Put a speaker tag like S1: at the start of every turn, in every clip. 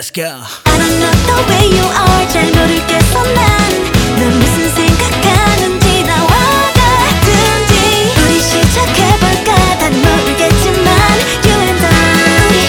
S1: Let's go.
S2: I don't know the way you are 잘 모르겠어 난 무슨 생각하는지 나와 같은지 우리 시작해볼까 단 모르겠지만 You and I 우리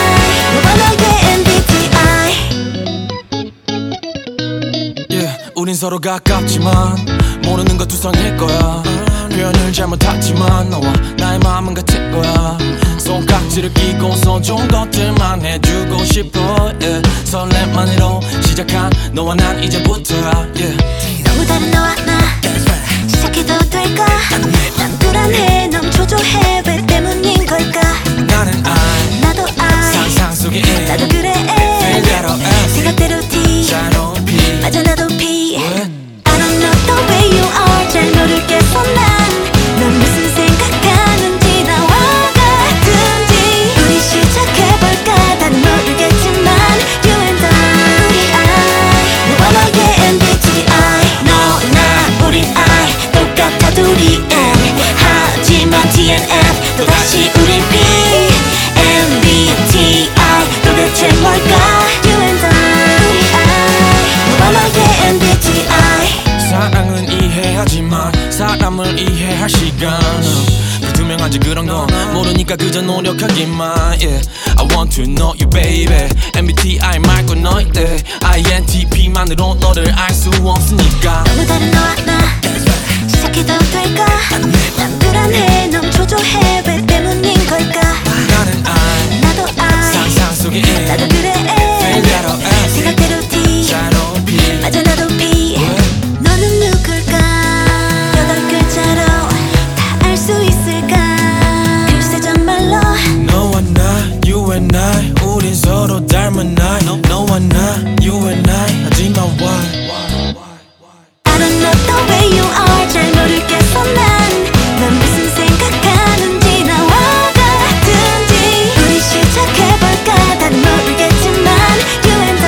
S2: 너와 나의 MBTI
S3: Yeah, 우린 서로 가깝지만 모르는 것 두성일 거야 표현을 잘못했지만 너와 나의 마음은 같을 거야 손깍지를 끼고서 좋은 것들만 해주고 싶어 yeah. 설렘만으로 시작한 너와 난 이제부터야 yeah.
S2: 너무 다른 너와 나 시작해도 될까 난 불안해 넌 초조해 왜 때문인 걸까
S3: 나는 I
S2: 나도 I
S3: 상상 속에
S2: 나도 그래
S3: 생각대로 F
S2: 생각대로 T
S3: 자로 P
S2: 맞아 나도 P
S3: What?
S2: I don't know the way you are 잘 모르겠어 넌 무슨 생각하는지 나와 같은지 우리 시작해볼까 단 모르겠지만 You and I 너와 나의 MBTI 너 나 우린 I 똑같아 둘이 N 하지만 TNF 또다시 우린 P MBTI 도대체 뭘까 You and I 너와 나의 MBTI
S3: 사랑은 이해하지만 사람을 이해할 시간은 불투명하지 그런 건 모르니까 그저 노력하기만 yeah. I want to know you baby MBTI 말고 너희들 INTP만으로 너를 알 수 없으니까
S2: 너무 다른 너와 나 시작해도 될까 난 불안해 넌 초조해 왜 때문인 걸까
S3: 나는 I
S2: 나도 I
S3: 상상 속에 N
S2: 나도 그래
S3: 생각대로 F
S2: 생각대로 T
S3: 자로 P
S2: 맞아 나도 P 너는 누굴까 여덟 글자로 다 알 수 있을까 글쎄 정말로
S3: 너와 나 you and I 우린 서로 닮은 I 너와 나 you and I 하지만 why
S2: I don't know the way you are 잘 모르겠어 넌 무슨 생각하는지 나와 같은지 우리 시작해볼까 단 모르겠지만 You and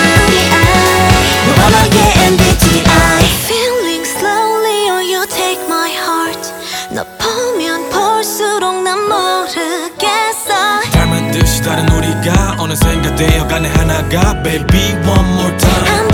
S2: I 너와 나의 MBTI Feeling slowly or you take my heart 너 보면 볼수록 난 모르겠어
S3: 닮은 듯이 다른 우리가 어느샌가 되어가네 하나가 Baby one more time